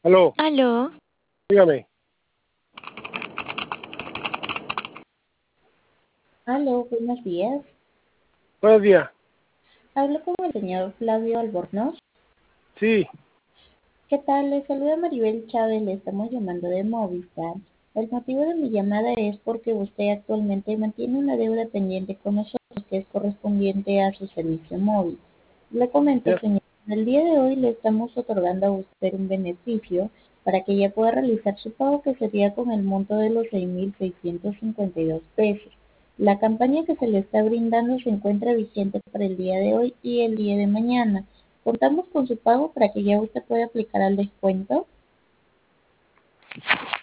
Aló, Aló, dígame. Aló, buenos días. Buenos días. Hablo con el señor Flavio Albornoz. Sí, ¿Qué tal? Le saluda Maribel Chávez, le estamos llamando de Movistar. El motivo de mi llamada es porque usted actualmente mantiene una deuda pendiente con nosotros que es correspondiente a su servicio móvil. Le comento, ya. señor, el día de hoy le estamos otorgando a usted un beneficio para que ya pueda realizar su pago, que sería con el monto de los 6.652 pesos. La campaña que se le está brindando se encuentra vigente para el día de hoy y el día de mañana. Contamos con su pago para que ya usted pueda aplicar al descuento.